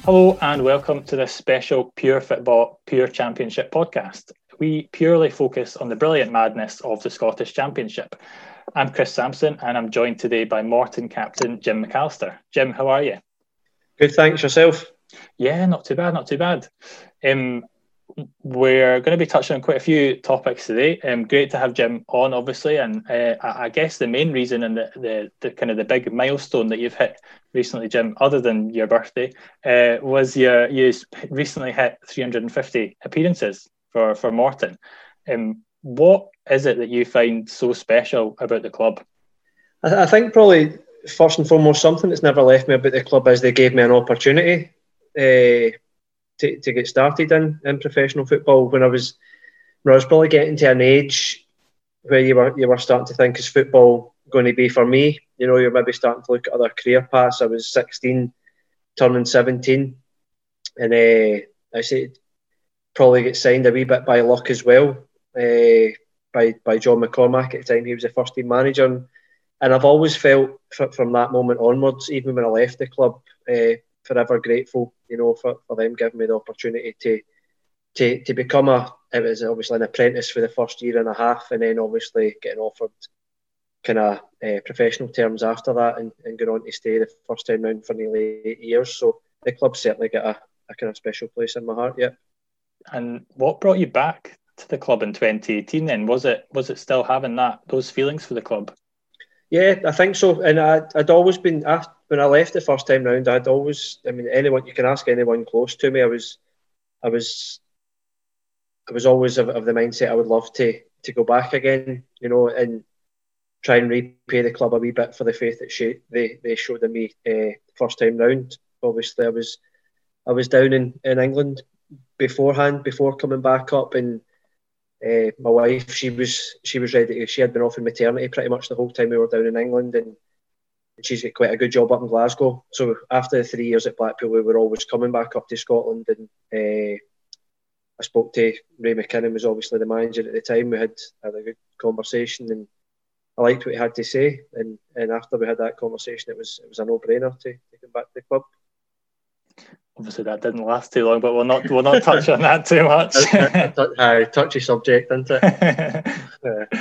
Hello and welcome to this special Pure Football, Pure Championship podcast. We purely focus on the brilliant madness of the Scottish Championship. I'm Chris Sampson and I'm joined today by Morton captain Jim McAllister. Jim, how are you? Good, thanks. Yourself? Yeah, not too bad, not too bad. We're going to be touching on quite a few topics today. Great to have Jim on, obviously, and I guess the main reason and the kind of the big milestone that you've hit recently, Jim, other than your birthday, was you recently hit 350 appearances for Morton. What is it that you find so special about the club? I think probably first and foremost something that's never left me about the club is they gave me an opportunity to get started in professional football when I was probably getting to an age where you were starting to think, is football going to be for me? You know, you're maybe starting to look at other career paths. I was 16, turning 17, and I said probably get signed a wee bit by luck as well, by John McCormack at the time. He was the first team manager, and I've always felt from that moment onwards, even when I left the club, forever grateful, you know, for them giving me the opportunity to become it was obviously an apprentice for the first year and a half, and then obviously getting offered kind of professional terms after that, and going on to stay the first time round for nearly 8 years. So the club certainly got a kind of special place in my heart, yeah. And what brought you back to the club in 2018 then? Was it still having those feelings for the club? Yeah, I think so. And I'd always been, when I left the first time round, I'd always, I mean, anyone, you can ask anyone close to me, I was always of the mindset I would love to go back again, you know, and try and repay the club a wee bit for the faith that they showed in me first time round. Obviously, I was down in England beforehand, before coming back up, and my wife, she was ready. She had been off in maternity pretty much the whole time we were down in England, and she's got quite a good job up in Glasgow. So after the 3 years at Blackpool, we were always coming back up to Scotland, and I spoke to Ray McKinnon, was obviously the manager at the time. We had a good conversation, and I liked what he had to say. And after we had that conversation, it was a no-brainer to come back to the club. Obviously, that didn't last too long, but we'll not touch on that too much. Touchy subject, isn't it?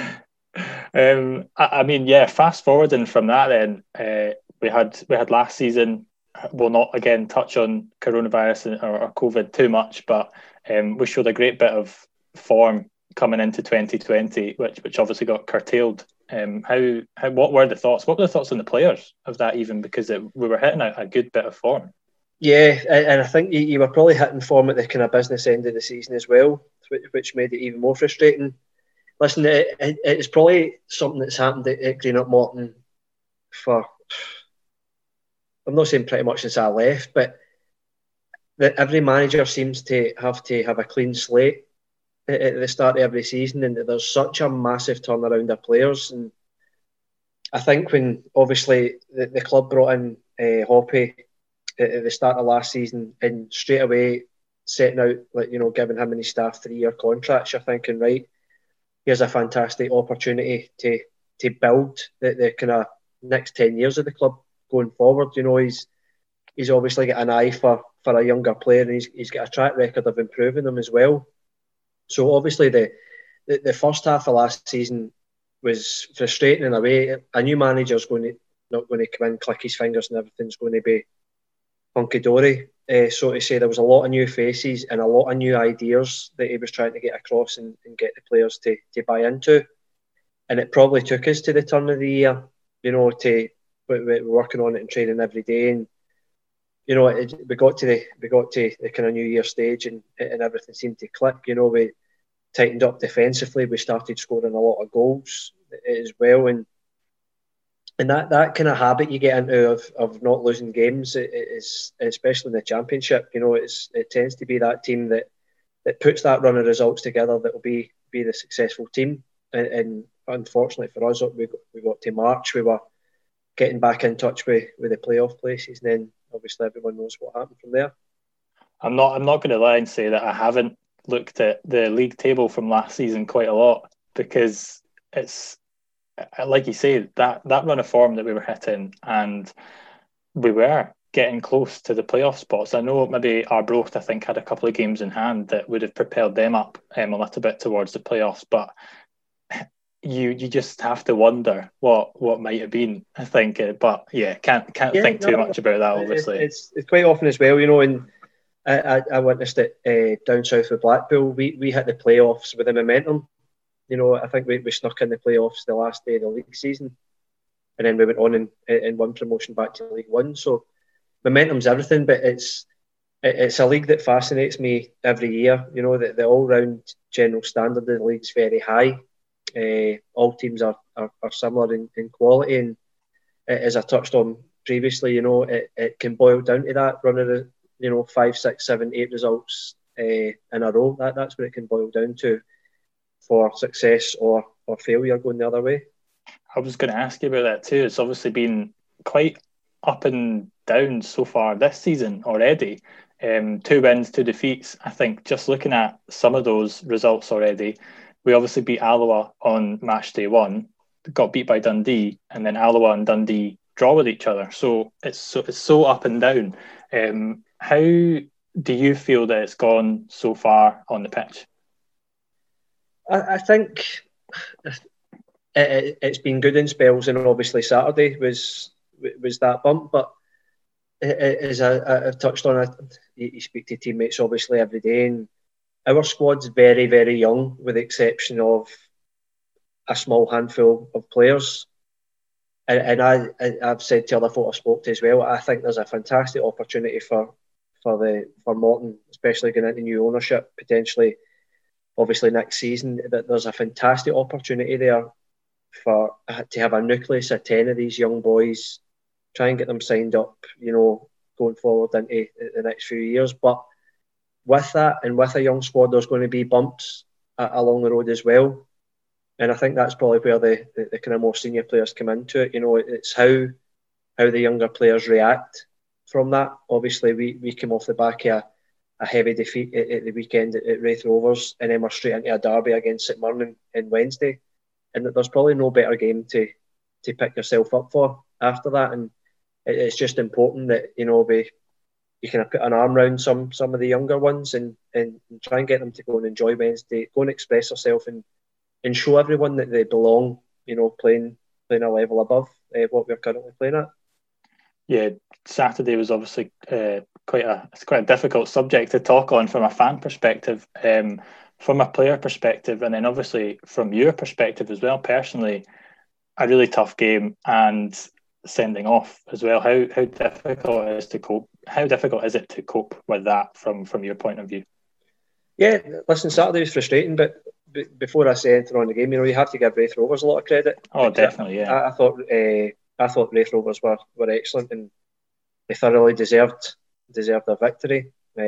I mean, yeah. Fast forwarding from that, then we had last season. We'll not again touch on coronavirus or COVID too much, but we showed a great bit of form coming into 2020, which obviously got curtailed. What were the thoughts? What were the thoughts on the players of that, even because we were hitting a good bit of form? Yeah, and I think you were probably hitting form at the kind of business end of the season as well, which made it even more frustrating. Listen, it's probably something that's happened at Greenock Morton for, I'm not saying pretty much since I left, but that every manager seems to have a clean slate at the start of every season, and there's such a massive turnaround of players. And I think when obviously the club brought in Hoppy at the start of last season, and straight away setting out, like, you know, giving him and his staff 3-year contracts, you're thinking, right, here's a fantastic opportunity to build the kind of next 10 years of the club going forward. You know, he's obviously got an eye for a younger player, and he's got a track record of improving them as well. So obviously the first half of last season was frustrating in a way. A new manager's not going to come in, click his fingers, and everything's going to be hunky-dory. So to say, there was a lot of new faces and a lot of new ideas that he was trying to get across and get the players to buy into. And it probably took us to the turn of the year, you know, we're working on it and training every day. And, you know, we got to the kind of New Year stage, and everything seemed to click. You know, we tightened up defensively. We started scoring a lot of goals as well. And that kind of habit you get into of not losing games is, especially in the Championship, you know, it tends to be that team that puts that run of results together that will be the successful team. And unfortunately for us, we got to March, we were getting back in touch with the playoff places, and then obviously everyone knows what happened from there. I'm not going to lie and say that I haven't looked at the league table from last season quite a lot, because it's, like you say, that run of form that we were hitting, and we were getting close to the playoff spots. I know maybe Arbroath, I think, had a couple of games in hand that would have propelled them up a little bit towards the playoffs, but you just have to wonder what might have been, I think. But yeah, can't think too much about that, obviously. It's quite often as well, and I witnessed it down south with Blackpool. We hit the playoffs with a momentum. I think we snuck in the playoffs the last day of the league season, and then we went on and won promotion back to League One. So momentum's everything, but it's a league that fascinates me every year. The all-round general standard of the league's very high. All teams are similar in quality, and as I touched on previously, it can boil down to that run of 5, 6, 7, 8 results in a row. That's what it can boil down to for success or failure going the other way. I was going to ask you about that too. It's obviously been quite up and down so far this season already. 2 wins, 2 defeats. I think just looking at some of those results already, we obviously beat Alloa on match day 1, got beat by Dundee, and then Alloa and Dundee draw with each other. So it's so up and down. How do you feel that it's gone so far on the pitch? I think it's been good in spells, and obviously Saturday was that bump. But as I've touched on, you speak to teammates obviously every day, and our squad's very, very young, with the exception of a small handful of players. And I've said to other folk I've spoke to as well, I think there's a fantastic opportunity for Morton, especially going into new ownership, potentially, obviously next season. That there's a fantastic opportunity there to have a nucleus of 10 of these young boys, try and get them signed up, going forward into the next few years. But with that, and with a young squad, there's going to be bumps along the road as well. And I think that's probably where the kind of more senior players come into it. It's how the younger players react from that. Obviously, we came off the back of a heavy defeat at the weekend at Raith Rovers, and then we're straight into a derby against St Mirren on Wednesday. And there's probably no better game to pick yourself up for after that. And it's just important that, you kind of put an arm around some of the younger ones and try and get them to go and enjoy Wednesday, go and express themselves and show everyone that they belong, playing a level above what we're currently playing at. Yeah, Saturday was obviously quite a difficult subject to talk on from a fan perspective, from a player perspective, and then obviously from your perspective as well. Personally, a really tough game and sending off as well. How difficult it is to cope? How difficult is it to cope with that from your point of view? Yeah, listen, Saturday was frustrating, but before I say anything on the game, you have to give Raith Rovers a lot of credit. Oh, definitely, yeah. I thought Raith Rovers were excellent, and they thoroughly deserved their victory.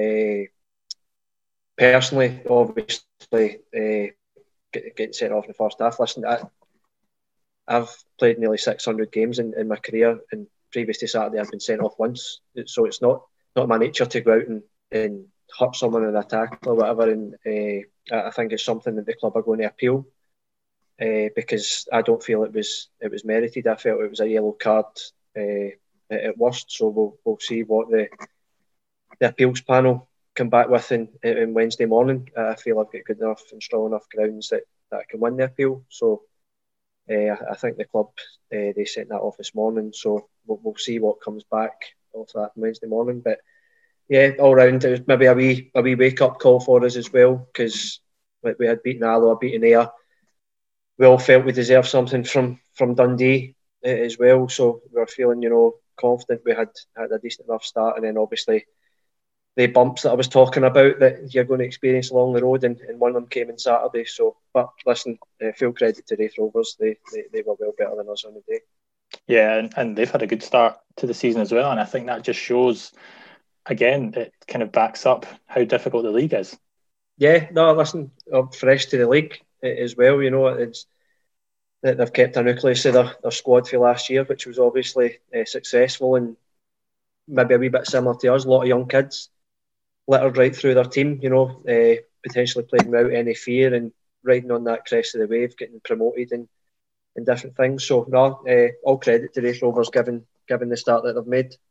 Personally, obviously, getting sent off in the first half. Listen, I've played nearly 600 games in my career, and previous to Saturday, I've been sent off once. So it's not my nature to go out and hurt someone in an attack or whatever. And I think it's something that the club are going to appeal, because I don't feel it was merited. I felt it was a yellow card at worst. So we'll see what the appeals panel come back with in Wednesday morning. I feel I've got good enough and strong enough grounds that I can win the appeal. So I think the club, they sent that off this morning. So we'll see what comes back off that Wednesday morning. But yeah, all round it was maybe a wee wake up call for us as well, because we had beaten Alloa, beaten Ayr. We all felt we deserved something from Dundee as well. So we were feeling, confident we had a decent enough start, and then obviously the bumps that I was talking about that you're going to experience along the road, and one of them came on Saturday. So, but listen, full credit to Raith Rovers. They were well better than us on the day. Yeah, and they've had a good start to the season as well, and I think that just shows, again, it kind of backs up how difficult the league is. Yeah, no, listen, I'm fresh to the league as well. It's that they've kept a nucleus of their squad for last year, which was obviously successful, and maybe a wee bit similar to us. A lot of young kids littered right through their team, potentially playing without any fear and riding on that crest of the wave, getting promoted and different things. So, no, all credit to Raith Rovers given the start that they've made.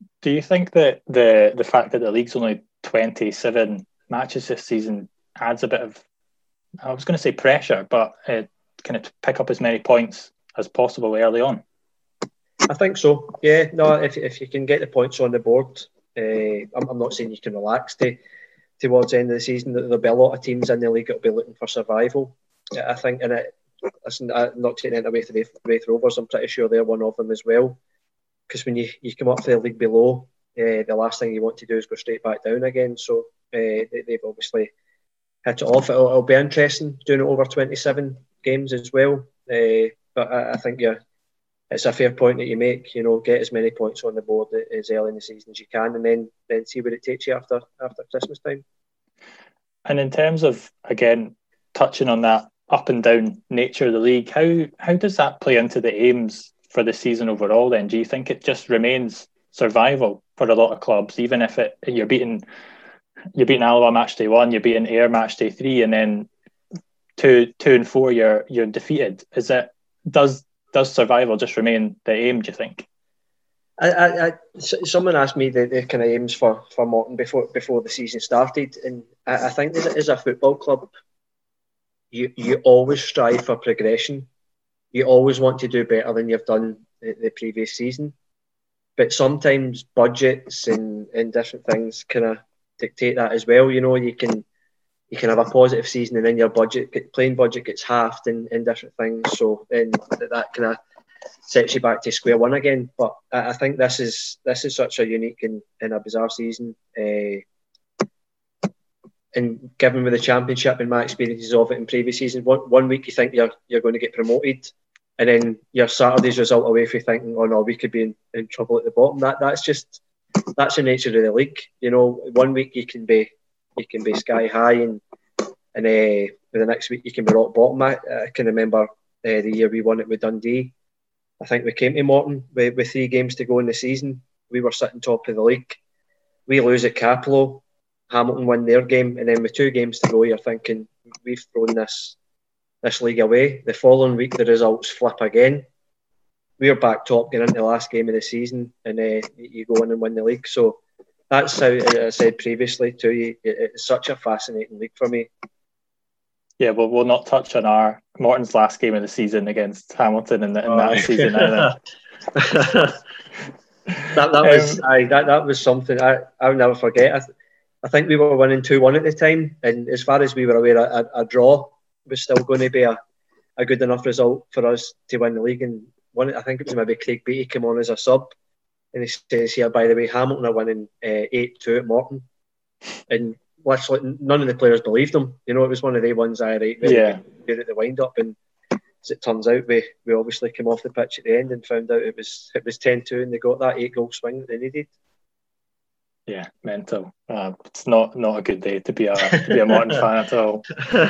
Do you think that the fact that the league's only 27 matches this season adds a bit of, I was going to say pressure, but kind of pick up as many points as possible early on? I think so. Yeah, no. If you can get the points on the board, I'm not saying you can relax towards the end of the season. There'll be a lot of teams in the league that'll be looking for survival. I think, and listen, I'm not taking it away from the Raith Rovers. I'm pretty sure they're one of them as well. Because when you come up to the league below, the last thing you want to do is go straight back down again. So they've obviously hit it off. It'll be interesting doing it over 27 games as well. But I think it's a fair point that you make. You know, get as many points on the board as early in the season as you can, and then see where it takes you after Christmas time. And in terms of, again, touching on that up and down nature of the league, how does that play into the aims for the season overall then? Do you think it just remains survival for a lot of clubs, even if you're beating Alloa match day 1, you're beating Ayr match day 3, and then 2 and 4 you're defeated? Does survival just remain the aim, do you think? Someone asked me the kind of aims for Morton before the season started, and I think that as a football club, you always strive for progression. You always want to do better than you've done the previous season, but sometimes budgets and different things kind of dictate that as well. You know, you can have a positive season and then your playing budget gets halved and different things. So then that kind of sets you back to square one again. But I think this is such a unique and a bizarre season. And given with the Championship and my experiences of it in previous seasons, one week you think you're going to get promoted, and then your Saturday's result away from thinking, oh no, we could be in trouble at the bottom. That's the nature of the league. You know, one week you can be sky high, and the next week you can be rock bottom. I can remember the year we won it with Dundee. I think we came to Morton with 3 games to go in the season. We were sitting top of the league. We lose at Capello. Hamilton win their game, and then with 2 games to go, you're thinking we've thrown this league away. The following week, the results flip again. We're back top getting into the last game of the season, and you go in and win the league. So that's how I said previously to you. It's such a fascinating league for me. Yeah, well, we'll not touch on our Morton's last game of the season against Hamilton in that season either. that was something I'll never forget. I think we were winning 2-1 at the time, and as far as we were aware, a draw was still going to be a good enough result for us to win the league. And I think it was maybe Craig Beattie came on as a sub, and he says here, by the way, Hamilton are winning 8-2 at Morton, and literally none of the players believed him. You know, it was one of the ones good at the wind up, and as it turns out, we obviously came off the pitch at the end and found out it was 10-2, and they got that 8-goal swing that they needed. Yeah, mental. It's not a good day to be a Morton fan at all.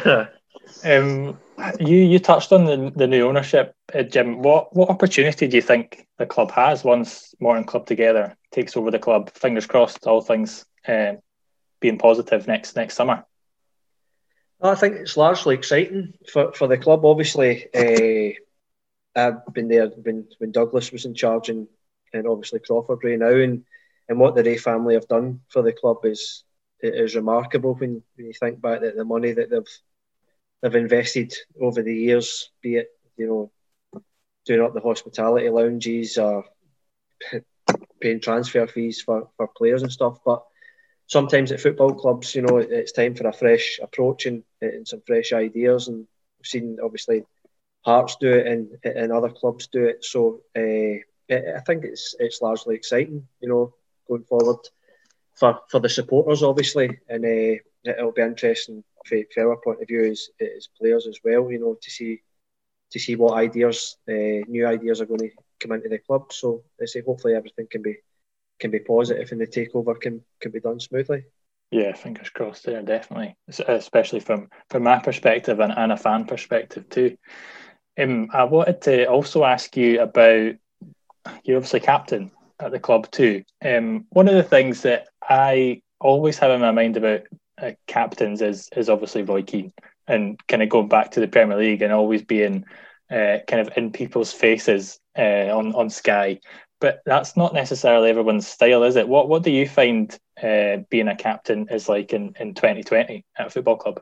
You touched on the new ownership, Jim. What opportunity do you think the club has once Morton Club Together takes over the club? Fingers crossed, all things being positive next summer. I think it's largely exciting for the club. Obviously, I've been there when Douglas was in charge, and obviously Crawford right now, and what the Ray family have done for the club is remarkable when you think back that the money that they've invested over the years, be it, you know, doing up the hospitality lounges or paying transfer fees for players and stuff. But sometimes at football clubs, you know, it's time for a fresh approach and some fresh ideas. And we've seen, obviously, Hearts do it and other clubs do it. So I think it's largely exciting, you know, going forward for the supporters, obviously. And it'll be interesting from our point of view as players as well, you know, to see what ideas, new ideas are going to come into the club. So I say hopefully everything can be positive and the takeover can be done smoothly. Yeah, fingers crossed there, definitely. Especially from my perspective and a fan perspective too. I wanted to also ask you about, you're obviously captain at the club too. One of the things that I always have in my mind about captains is obviously Roy Keane, and kind of going back to the Premier League and always being kind of in people's faces on Sky. but that's not necessarily everyone's style, is it? What do you find being a captain is like in 2020 at a football club?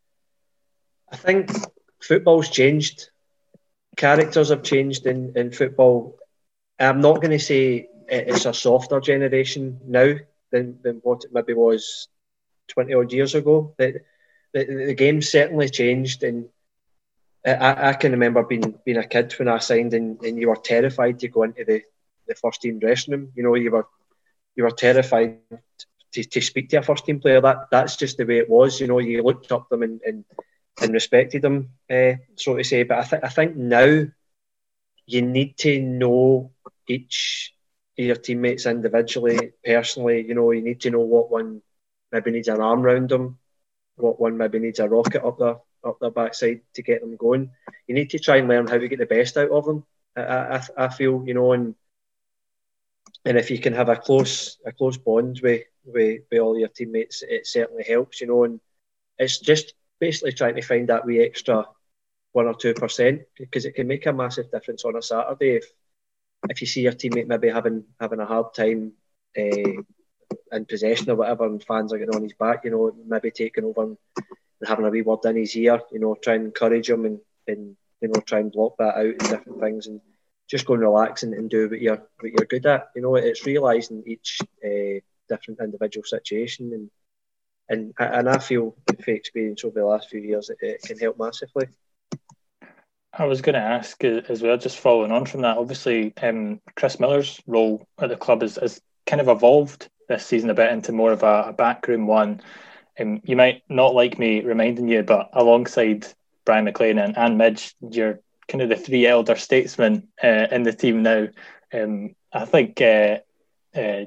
I think football's changed. Characters have changed in football. I'm not going to say it's a softer generation now than what it maybe was 20 odd years ago. The game certainly changed, and I can remember being a kid when I signed, and you were terrified to go into the first team dressing room. You know, you were terrified to speak to a first team player. That's just the way it was. You know, you looked up them and respected them, so to say. But I think now you need to know each of your teammates individually, personally. You know, you need to know what one maybe needs an arm round them, what one maybe needs a rocket up their backside to get them going. You need to try and learn how to get the best out of them. I feel, you know, and if you can have a close bond with all your teammates, it certainly helps, you know. And it's just basically trying to find that wee extra 1 or 2%, because it can make a massive difference on a Saturday if you see your teammate maybe having a hard time in possession or whatever, and fans are getting on his back, you know, maybe taking over and having a wee word in his ear, you know, try and encourage him and you know, try and block that out and different things, and just go and relax and do what you're good at. You know, it's realising each different individual situation, and I feel from experience over the last few years it can help massively. I was going to ask as well, just following on from that, obviously Chris Miller's role at the club has kind of evolved this season a bit into more of a backroom one. You might not like me reminding you, but alongside Brian McLean and Midge, you're kind of the three elder statesmen in the team now. I think, I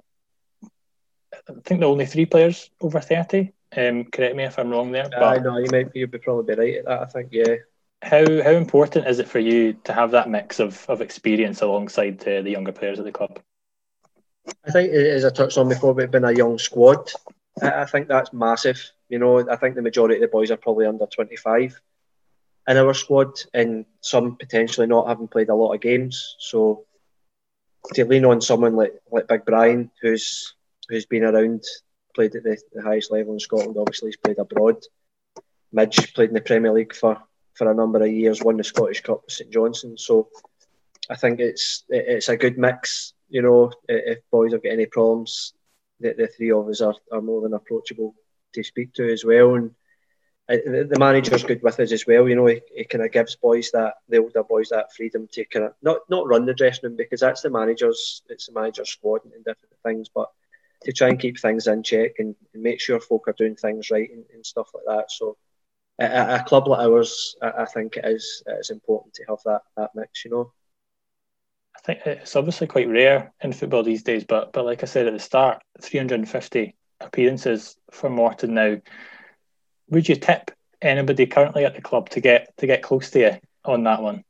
think the only three players over 30. Correct me if I'm wrong there. I know you'd be probably right at that. I think, yeah. How important is it for you to have that mix of experience alongside the younger players at the club? I think, as I touched on before, we've been a young squad. I think that's massive. You know, I think the majority of the boys are probably under 25 in our squad, and some potentially not having played a lot of games. So to lean on someone like Big Brian, who's been around, played at the highest level in Scotland, obviously he's played abroad. Midge played in the Premier League for a number of years, won the Scottish Cup with St Johnstone. So I think it's a good mix. You know, if boys have got any problems, the three of us are more than approachable to speak to as well. And the manager's good with us as well. You know, he kind of gives the older boys that freedom to kind of not run the dressing room, because it's the manager's squad and different things, but to try and keep things in check and make sure folk are doing things right and stuff like that. So at a club like ours, I think it is important to have that mix, you know. I think it's obviously quite rare in football these days, but like I said at the start, 350 appearances for Morton now. Would you tip anybody currently at the club to get close to you on that one?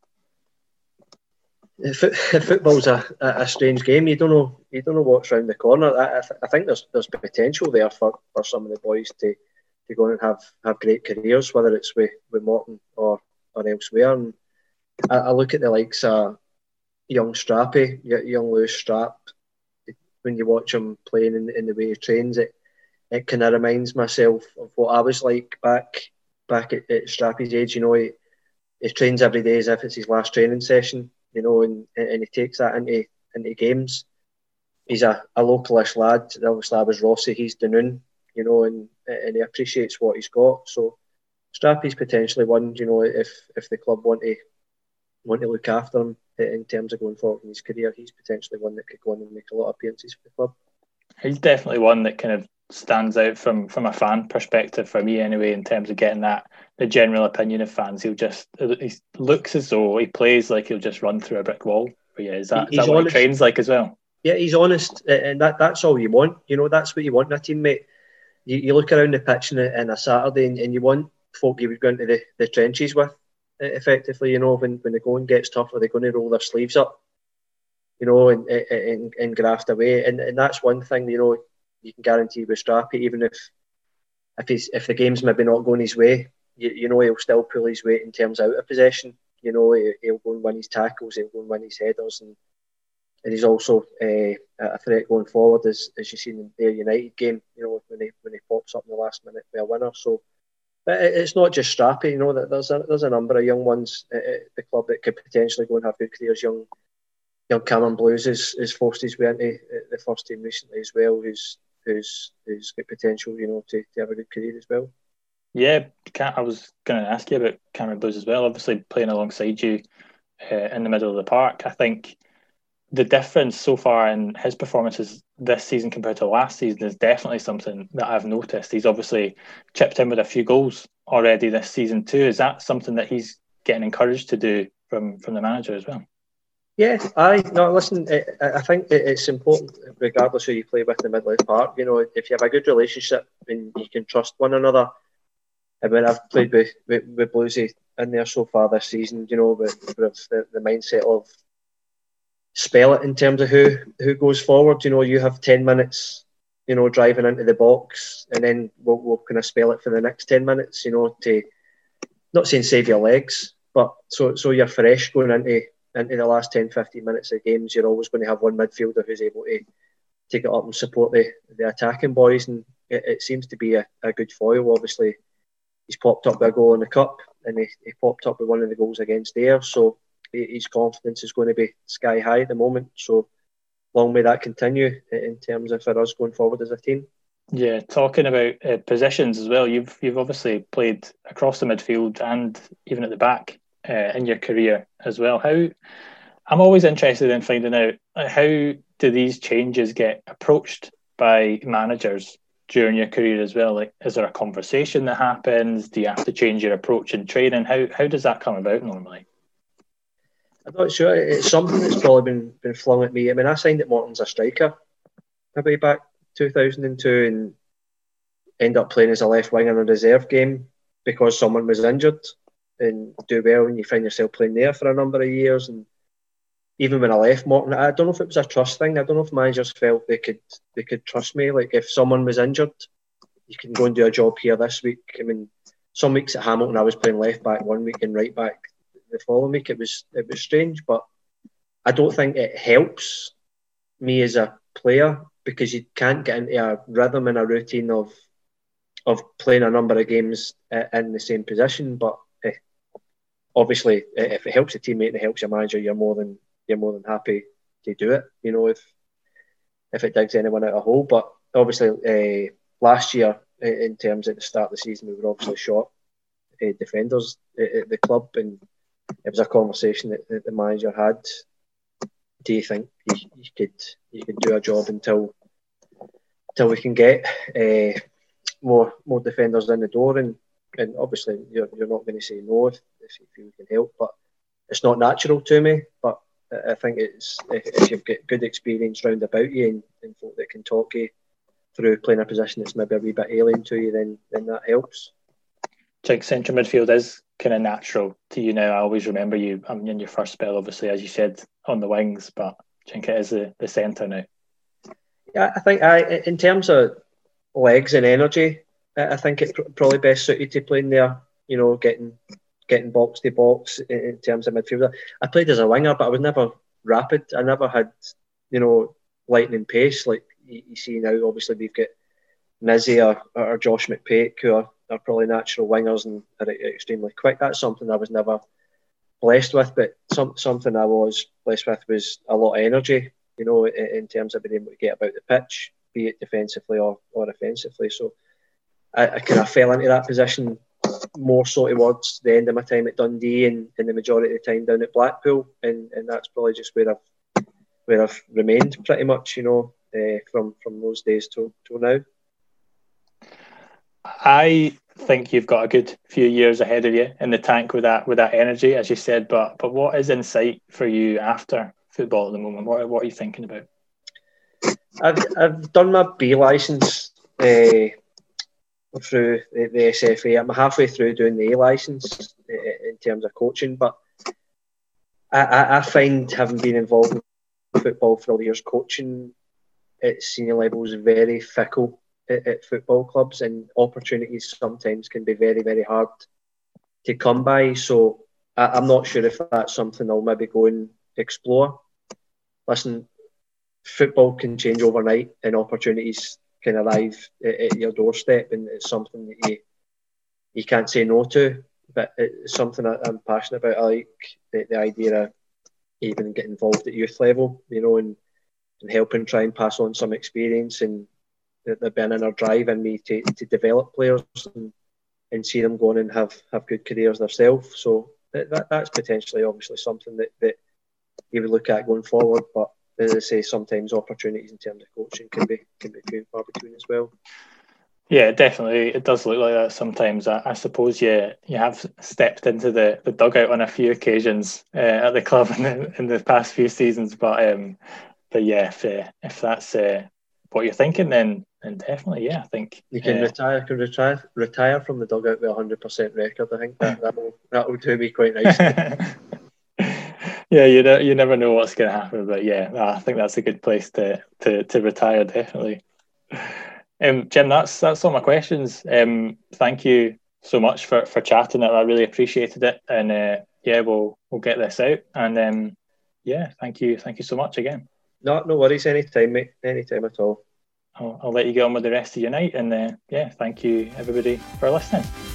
Football's a strange game. You don't know what's round the corner. I think there's potential there for some of the boys to go and have great careers, whether it's with Morton or elsewhere. And I look at the likes of young Strappy, young Lewis Strapp. When you watch him playing in the way he trains, it kind of reminds myself of what I was like back at Strappy's age. You know, he trains every day as if it's his last training session. You know, and he takes that into games. He's a localish lad. Obviously, I was Rossi. He's Dunoon. You know, and he appreciates what he's got. So Strappy's potentially one. You know, if the club want to look after him in terms of going forward in his career, he's potentially one that could go on and make a lot of appearances for the club. He's definitely one that kind of stands out from a fan perspective for me anyway, in terms of getting the general opinion of fans. He looks as though he plays like he'll just run through a brick wall. But yeah, is that what he trains like as well? Yeah, he's honest, and that's all you want. You know, that's what you want in a teammate. You look around the pitch on a Saturday, and you want folk you would go into the trenches with, effectively. You know, when the going gets tougher, they're going to roll their sleeves up, you know, and graft away. And that's one thing, you know, you can guarantee with Strappy, even if the game's maybe not going his way, you know he'll still pull his weight in terms out of possession. You know, he'll go and win his tackles, he'll go and win his headers, he's also a threat going forward, as you've seen in their United game. When he pops up in the last minute with a winner. So, but it's not just Strappy. That there's a number of young ones at the club that could potentially go and have good careers. Young Cameron Blues has forced his way into the first team recently as well. Who's got potential, to have a good career as well. Yeah, I was going to ask you about Cameron Blues as well. Obviously, playing alongside you in the middle of the park, I think the difference so far in his performances this season compared to last season is definitely something that I've noticed. He's obviously chipped in with a few goals already this season too. Is that something that he's getting encouraged to do from the manager as well? Yeah, listen, I think it's important, regardless who you play with in the middle of the park. If you have a good relationship and you can trust one another. I mean, I've played with Bluesy in there so far this season, with the mindset of spell it in terms of who goes forward. You have 10 minutes, driving into the box, and then we'll kind of spell it for the next 10 minutes, to not saying save your legs, but so you're fresh going into the last 10, 15 minutes of games. You're always going to have one midfielder who's able to take it up and support the attacking boys, and it seems to be a good foil. Obviously, he's popped up with a goal in the cup, and he popped up with one of the goals against Ayr, so his confidence is going to be sky high at the moment. So long may that continue in terms of for us going forward as a team. Yeah, talking about positions as well, you've obviously played across the midfield and even at the back in your career as well. I'm always interested in finding out how do these changes get approached by managers during your career as well? Like, is there a conversation that happens? Do you have to change your approach in training? How does that come about normally? I'm not sure. It's something that's probably been flung at me. I mean, I signed at Morton's a striker maybe back 2002 and ended up playing as a left wing in a reserve game because someone was injured, and do well and you find yourself playing there for a number of years. And even when I left Morton, I don't know if it was a trust thing. I don't know if managers felt they could trust me. Like, if someone was injured, you can go and do a job here this week. I mean, some weeks at Hamilton I was playing left back one week and right back the following week. It was strange, but I don't think it helps me as a player because you can't get into a rhythm and a routine of playing a number of games in the same position. But obviously, if it helps a teammate and it helps your manager, you're more than happy to do it. If it digs anyone out a hole. But obviously, last year, in terms of the start of the season, we were obviously short defenders at the club, and it was a conversation that the manager had. Do you think you could do a job until we can get more defenders in the door? And obviously, you're not going to say no if you feel you can help, but it's not natural to me. But I think it's if you've got good experience round about you and folk that can talk you through playing a position that's maybe a wee bit alien to you, then that helps. I think central midfield is kind of natural to you now. I always remember you in your first spell, obviously, as you said, on the wings, but I think it is the centre now. Yeah, I think in terms of legs and energy, I think it's probably best suited to playing there, getting box to box in terms of midfielder. I played as a winger, but I was never rapid. I never had, lightning pace. Like you see now, obviously we've got Nizzy or Josh McPake, who are probably natural wingers and are extremely quick. That's something I was never blessed with, but something I was blessed with was a lot of energy, in terms of being able to get about the pitch, be it defensively or offensively. So I kind of fell into that position more so towards the end of my time at Dundee and the majority of the time down at Blackpool, and that's probably just where I've remained pretty much, from those days till now. I think you've got a good few years ahead of you in the tank with that energy, as you said. But what is in sight for you after football at the moment? What are you thinking about? I've done my B licence through the SFA. I'm halfway through doing the A licence in terms of coaching, but I find, having been involved in football for all the years, coaching at senior level is very fickle at football clubs, and opportunities sometimes can be very, very hard to come by. So I'm not sure if that's something I'll maybe go and explore. Listen, football can change overnight and opportunities can arrive at your doorstep, and it's something that you can't say no to. But it's something I'm passionate about. I like the idea of even getting involved at youth level, and helping try and pass on some experience, and there being inner drive in me to develop players and see them go on and have good careers themselves. So that's potentially obviously something that you would look at going forward. But as I say, sometimes opportunities in terms of coaching can be few and far between as well. Yeah, definitely. It does look like that sometimes. I suppose you have stepped into the dugout on a few occasions at the club in the past few seasons. But yeah, if that's what you're thinking, then definitely, yeah, I think you can retire from the dugout with 100% record. I think that will do me quite nicely. Yeah, you never know what's going to happen, but yeah, I think that's a good place to retire, definitely. Jim, that's all my questions. Thank you so much for chatting. I really appreciated it, and yeah, we'll get this out. And yeah, thank you so much again. No worries. Anytime, mate. Anytime at all. I'll let you get on with the rest of your night, and yeah, thank you everybody for listening.